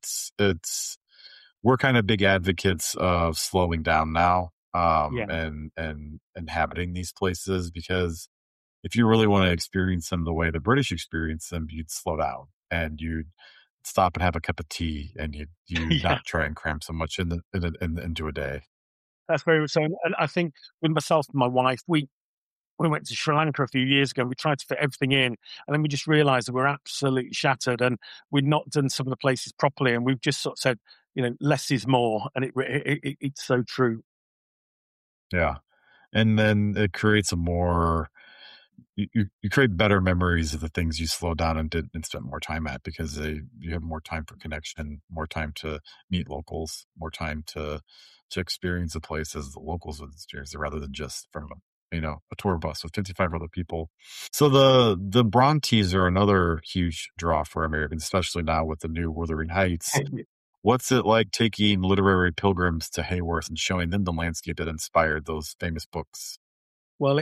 we're kind of big advocates of slowing down now, and inhabiting these places, because if you really want to experience them the way the British experience them, you'd slow down. and you'd stop and have a cup of tea, and you Yeah, not try and cram so much into a day. that's very much so. And I think with myself and my wife, we went to Sri Lanka a few years ago. We tried to fit everything in, and then we just realised that we're absolutely shattered, and we'd not done some of the places properly. And we've just sort of said, less is more, and it's so true. Yeah, and then it creates a more you create better memories of the things you slowed down and did and spent more time at because you have more time for connection, more time to meet locals, more time to experience the place as the locals would experience it rather than just from a tour bus with 55 other people. So the Brontes are another huge draw for Americans, especially now with the new Wuthering Heights. What's it like taking literary pilgrims to Hayworth and showing them the landscape that inspired those famous books? Well,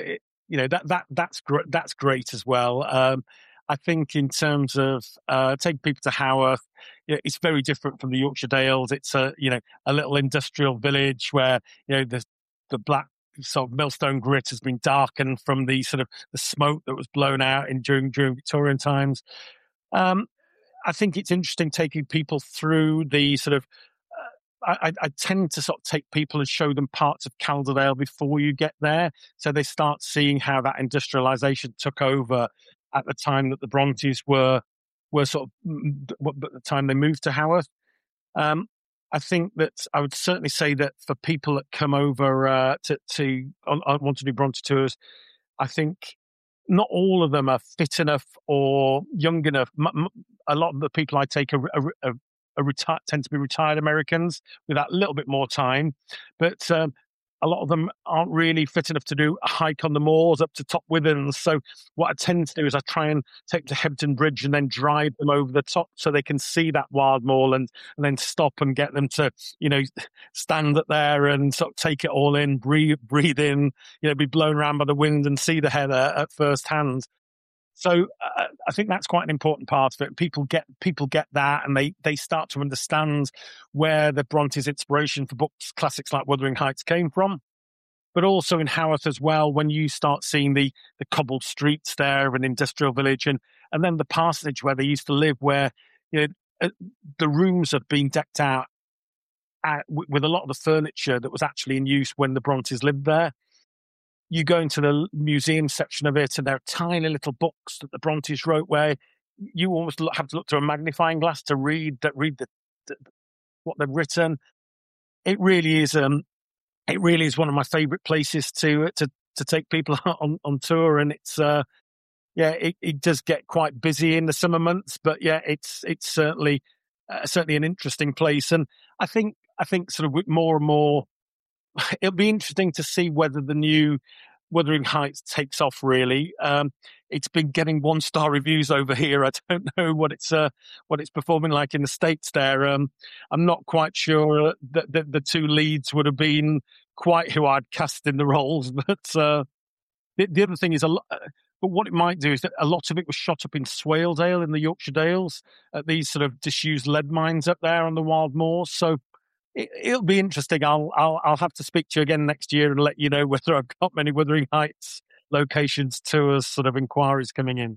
that's great as well. I think in terms of taking people to Haworth, it's very different from the Yorkshire Dales. It's a little industrial village where the black sort of millstone grit has been darkened from the sort of the smoke that was blown out during Victorian times. Um, I think it's interesting taking people through the sort of. I tend to sort of take people and show them parts of Calderdale before you get there, so they start seeing how that industrialisation took over at the time that the Brontes were sort of at the time they moved to Haworth. Um, I think that I would certainly say that for people that come over want to do Bronte tours, I think not all of them are fit enough or young enough. A lot of the people I take tend to be retired Americans with that little bit more time, but a lot of them aren't really fit enough to do a hike on the moors up to Top Withens. So what I tend to do is I try and take them to Hebden Bridge and then drive them over the top so they can see that wild moorland, and then stop and get them to, stand up there and sort of take it all in, breathe in, be blown around by the wind and see the heather at first hand. So I think that's quite an important part of it. People get that, and they start to understand where the Bronte's inspiration for books, classics like Wuthering Heights, came from. But also in Haworth as well, when you start seeing the cobbled streets there of an industrial village, and then the parsonage where they used to live, where the rooms have been decked out with a lot of the furniture that was actually in use when the Brontes lived there. You go into the museum section of it, and there are tiny little books that the Brontes wrote, where you almost have to look through a magnifying glass to read what they've written. It really is one of my favourite places to take people on tour, and it's it does get quite busy in the summer months, but it's certainly an interesting place, and I think sort of with more and more. It'll be interesting to see whether the new Wuthering Heights takes off, really. It's been getting 1-star reviews over here. I don't know what it's performing like in the States there. I'm not quite sure that the two leads would have been quite who I'd cast in the roles. But the other thing is, but what it might do is that a lot of it was shot up in Swaledale in the Yorkshire Dales, at these sort of disused lead mines up there on the wild moors. So it'll be interesting. I'll have to speak to you again next year and let you know whether I've got many Wuthering Heights locations, tours, sort of inquiries coming in.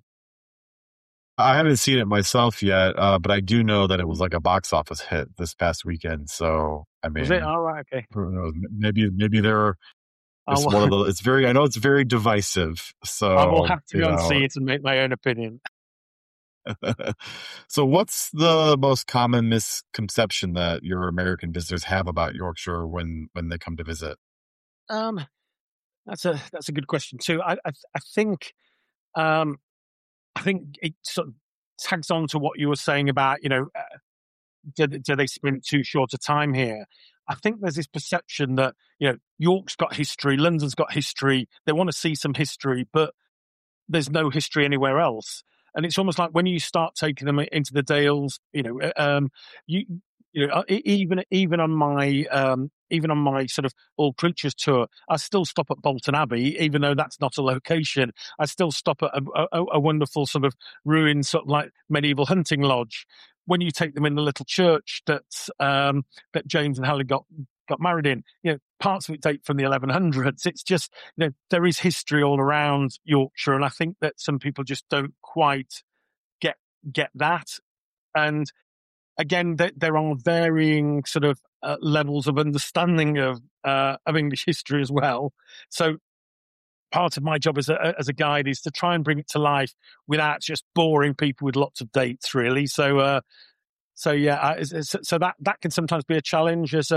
I haven't seen it myself yet, but I do know that it was like a box office hit this past weekend. So I Was it? mean, All right, okay. who knows? Maybe it's one of the. It's very. I know it's very divisive. So I will have to go and see it and make my own opinion. So what's the most common misconception that your American visitors have about Yorkshire when they come to visit? That's a good question too. I think I think it sort of tags on to what you were saying about do they spend too short a time here? I think there's this perception that York's got history, London's got history. They want to see some history, but there's no history anywhere else. And it's almost like when you start taking them into the Dales, even on my sort of All Creatures tour, I still stop at Bolton Abbey, even though that's not a location. I still stop at a wonderful sort of ruined, sort of like medieval hunting lodge. When you take them in the little church that James and Helen got married in, parts of it date from the 1100s. It's just, there is history all around Yorkshire, and I think that some people just don't quite get get that. And again, there are varying sort of levels of understanding of English history as well. So part of my job as a guide is to try and bring it to life without just boring people with lots of dates, really. So so that can sometimes be a challenge. As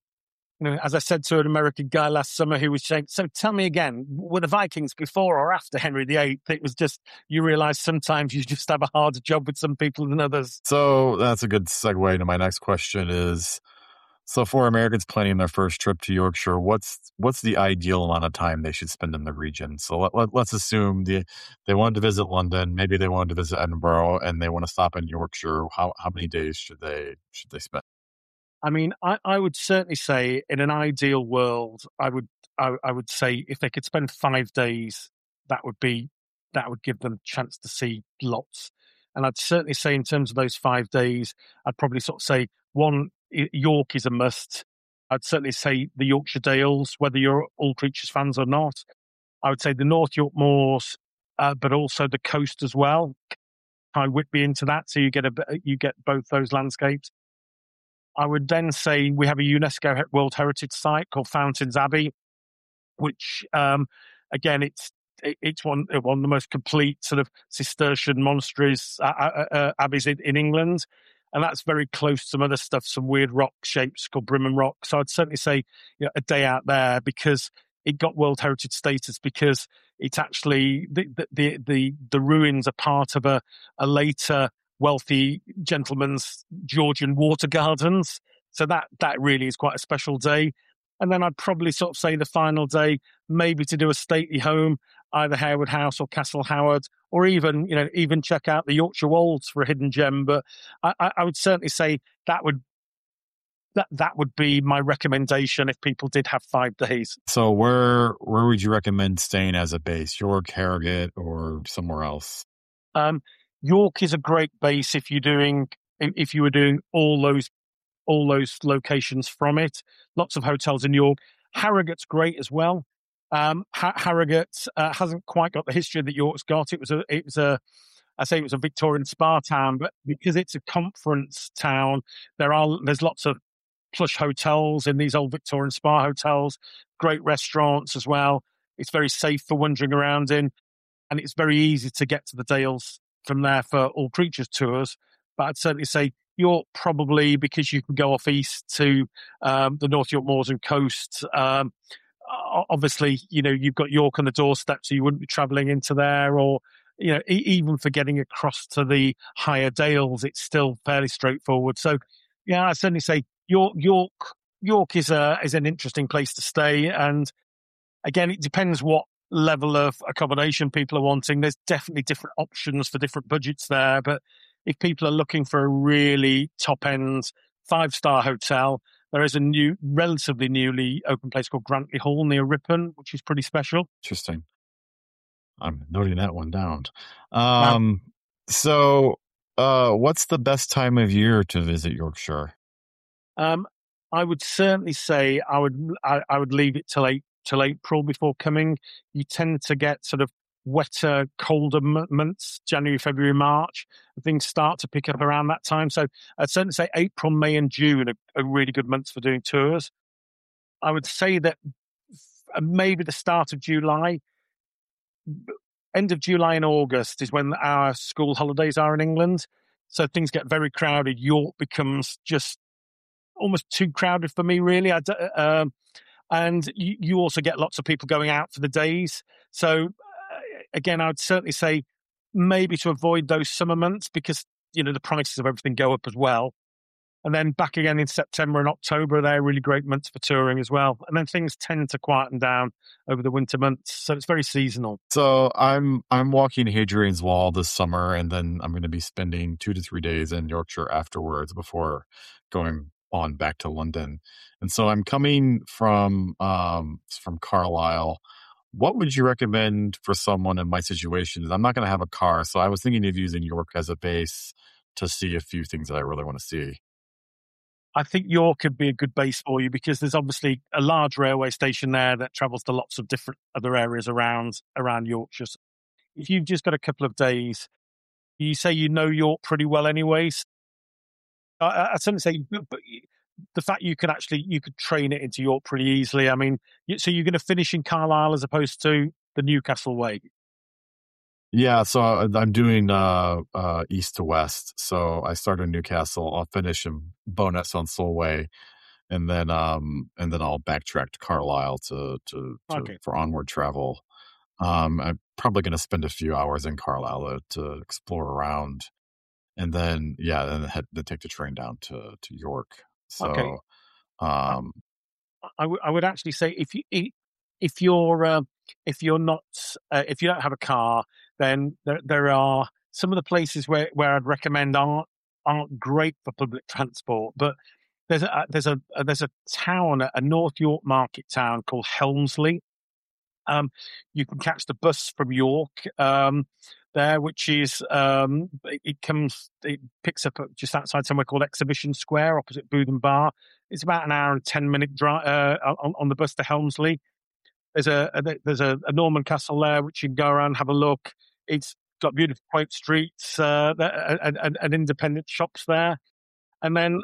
I said to an American guy last summer who was saying, "So tell me again, were the Vikings before or after Henry VIII?" It was just, you realise sometimes you just have a harder job with some people than others. So that's a good segue to my next question is, so for Americans planning their first trip to Yorkshire, what's the ideal amount of time they should spend in the region? So let's assume they wanted to visit London, maybe they wanted to visit Edinburgh, and they want to stop in Yorkshire. How many days should they spend? I mean, I would certainly say in an ideal world, I would say if they could spend 5 days, that would give them a chance to see lots. And I'd certainly say in terms of those 5 days, I'd probably sort of say one, York is a must. I'd certainly say the Yorkshire Dales, whether you're All Creatures fans or not. I would say the North York Moors, but also the coast as well. Tie Whitby into that, so you get both those landscapes. I would then say we have a UNESCO World Heritage Site called Fountains Abbey, which again it's one of the most complete sort of Cistercian monasteries abbeys in England, and that's very close to some other stuff, some weird rock shapes called Brimham Rock. So I'd certainly say a day out there, because it got World Heritage status because it's actually the ruins are part of a later wealthy gentleman's Georgian water gardens. So that really is quite a special day. And then I'd probably sort of say the final day, maybe to do a stately home, either Harewood House or Castle Howard, or even check out the Yorkshire Wolds for a hidden gem. But I would certainly say that would be my recommendation if people did have 5 days. So where would you recommend staying as a base? York, Harrogate, or somewhere else? York is a great base if you were doing all those locations from it. Lots of hotels in York. Harrogate's great as well. Harrogate hasn't quite got the history that York's got. It was a Victorian spa town, but because it's a conference town, there's lots of plush hotels in these old Victorian spa hotels. Great restaurants as well. It's very safe for wandering around in, and it's very easy to get to the Dales from there for All Creatures tours. But I'd certainly say York, probably, because you can go off east to the North York Moors and coast. Obviously, you've got York on the doorstep, so you wouldn't be travelling into there, or even for getting across to the higher Dales, it's still fairly straightforward. So, yeah, I'd certainly say York is an interesting place to stay, and again, it depends what level of accommodation people are wanting. There's definitely different options for different budgets there, but if people are looking for a really top-end 5-star hotel, there is a relatively newly open place called Grantley Hall near Ripon, which is pretty special. Interesting. I'm noting that one down. So what's the best time of year to visit Yorkshire? I would certainly say I would leave it till April before coming. You tend to get sort of wetter, colder months, January, February, March. Things start to pick up around that time. So I'd certainly say April, May and June are really good months for doing tours. I would say that maybe the start of July, end of July and August is when our school holidays are in England. So things get very crowded. York becomes just almost too crowded for me, really. And you also get lots of people going out for the days. So again, I would certainly say maybe to avoid those summer months, because the prices of everything go up as well. And then back again in September and October, they're really great months for touring as well. And then things tend to quieten down over the winter months, so it's very seasonal. So I'm walking Hadrian's Wall this summer, and then I'm going to be spending 2 to 3 days in Yorkshire afterwards before going on back to London. And so I'm coming from Carlisle. What would you recommend for someone in my situation? I'm not going to have a car, so I was thinking of using York as a base to see a few things that I really want to see. I think York could be a good base for you, because there's obviously a large railway station there that travels to lots of different other areas around Yorkshire. If you've just got a couple of days, You say you know York pretty well, anyways. I'd certainly say, but the fact you could train it into York pretty easily. I mean, so you're going to finish in Carlisle as opposed to the Newcastle way. Yeah, so I'm doing east to west. So I start in Newcastle. I'll finish in Bowness-on-Solway, and then I'll backtrack to Carlisle Okay. for onward travel. I'm probably going to spend a few hours in Carlisle to explore around, and then then take the train down to York. So, Okay. um, I would actually say if you're not if you don't have a car, then there are some of the places where I'd recommend aren't great for public transport, but there's a town, a North York market town called Helmsley. You can catch the bus from York there, which is it picks up just outside somewhere called Exhibition Square, opposite Booth and Bar. It's about an hour and 10-minute drive on the bus to Helmsley. There's a Norman castle there, which you can go around and have a look. It's got beautiful quaint streets and independent shops there. And then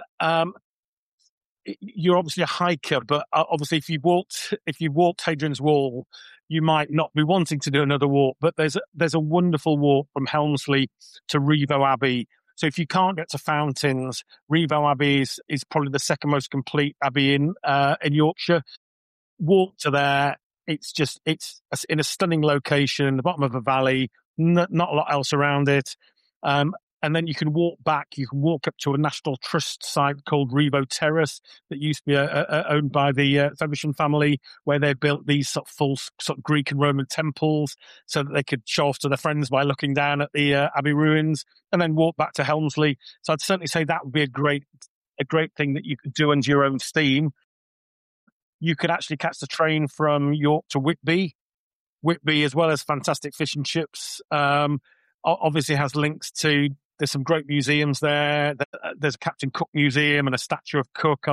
you're obviously a hiker, but obviously if you walked Hadrian's Wall, you might not be wanting to do another walk. But there's a wonderful walk from Helmsley to Rievaulx Abbey. So if you can't get to Fountains, Rievaulx Abbey is probably the second most complete abbey in Yorkshire. Walk to there. It's in a stunning location in the bottom of a valley, not a lot else around it. And then you can walk back. You can walk up to a National Trust site called Rievaulx Terrace that used to be owned by the Feversham family, where they built these sort of full sort of Greek and Roman temples so that they could show off to their friends by looking down at the abbey ruins, and then walk back to Helmsley. So I'd certainly say that would be a great thing that you could do under your own steam. You could actually catch the train from York to Whitby. Whitby, as well as fantastic fish and chips, obviously has links to. There's some great museums there. There's a Captain Cook Museum and a statue of Cook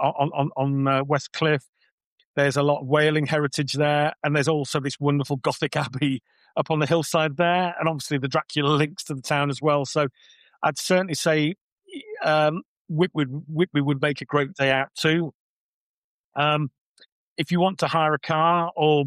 on West Cliff. There's a lot of whaling heritage there, and there's also this wonderful Gothic abbey up on the hillside there, and obviously the Dracula links to the town as well. So I'd certainly say Whitby would make a great day out too. If you want to hire a car or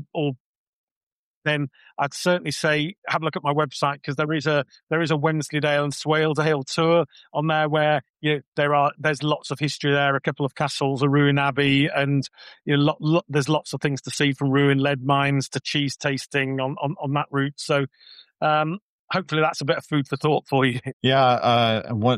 then I'd certainly say have a look at my website, because there is a Wensleydale and Swaledale tour on there where there's lots of history there, a couple of castles, a ruined abbey, and there's lots of things to see, from ruined lead mines to cheese tasting on that route. So hopefully that's a bit of food for thought for you. Yeah,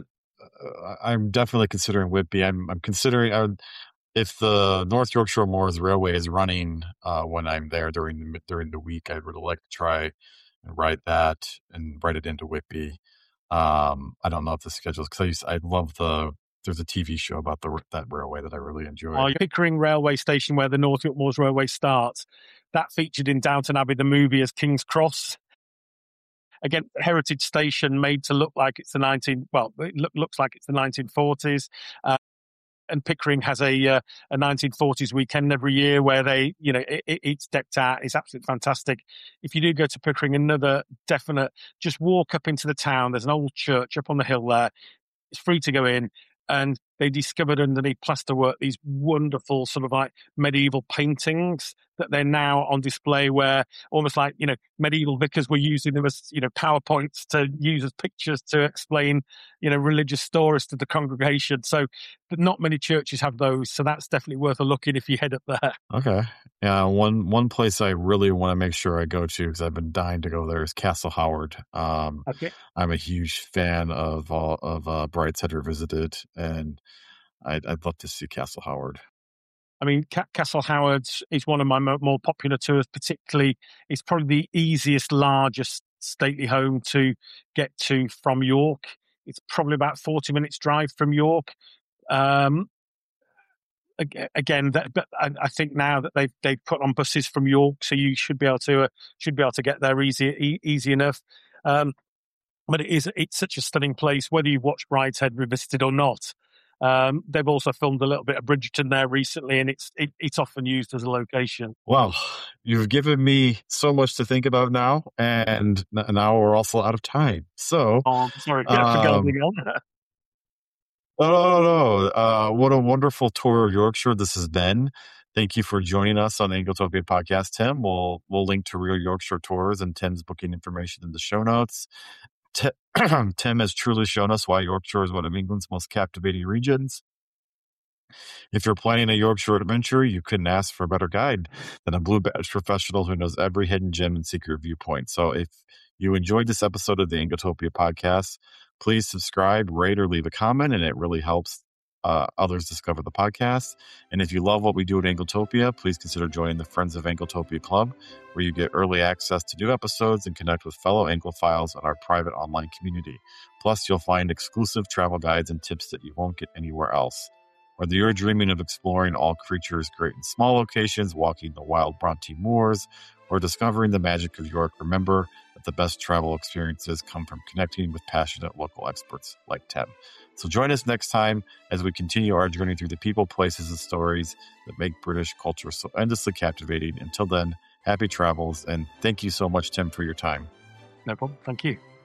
I'm definitely considering Whitby. I'm considering. If the North Yorkshire Moors Railway is running when I'm there during the week, I'd really like to try and ride that and ride it into Whitby. I don't know if the schedules, because I love there's a TV show about that railway that I really enjoy. Pickering Railway Station, where the North York Moors Railway starts, that featured in Downton Abbey the movie as King's Cross. Again, heritage station made to look like it's looks like it's the 1940s. And Pickering has a 1940s weekend every year where it's decked out. It's absolutely fantastic. If you do go to Pickering, another definite, just walk up into the town. There's an old church up on the hill there. It's free to go in. And they discovered underneath plasterwork these wonderful sort of like medieval paintings that they're now on display, where almost like, medieval vicars were using them as, PowerPoints to use as pictures to explain, religious stories to the congregation. So, but not many churches have those. So that's definitely worth a look in if you head up there. Okay. Yeah. One place I really want to make sure I go to, because I've been dying to go there, is Castle Howard. Okay. I'm a huge fan of Brideshead Revisited, and I'd love to see Castle Howard. I mean, Castle Howard is one of my more popular tours. Particularly, it's probably the easiest, largest stately home to get to from York. It's probably about 40 minutes drive from York. Again, but I think now that they've put on buses from York, so you should be able to get there easy enough. But it's such a stunning place, whether you've watched Brideshead Revisited or not. They've also filmed a little bit of Bridgerton there recently, and it's often used as a location. Well, you've given me so much to think about now, and now we're also out of time. So, Oh, sorry for um, going on. no. What a wonderful tour of Yorkshire this has been. Thank you for joining us on the Angletopia podcast, Tim. We'll link to Real Yorkshire Tours and Tim's booking information in the show notes. Tim has truly shown us why Yorkshire is one of England's most captivating regions. If you're planning a Yorkshire adventure, you couldn't ask for a better guide than a Blue Badge professional who knows every hidden gem and secret viewpoint. So if you enjoyed this episode of the Angletopia podcast, please subscribe, rate, or leave a comment, and it really helps others discover the podcast. And if you love what we do at Angletopia, please consider joining the Friends of Angletopia Club, where you get early access to new episodes and connect with fellow Anglophiles in our private online community. Plus, you'll find exclusive travel guides and tips that you won't get anywhere else. Whether you're dreaming of exploring all creatures' great and small locations, walking the wild Bronte moors, or discovering the magic of York, remember that the best travel experiences come from connecting with passionate local experts like Tim. So join us next time as we continue our journey through the people, places, and stories that make British culture so endlessly captivating. Until then, happy travels, and thank you so much, Tim, for your time. No problem. Thank you.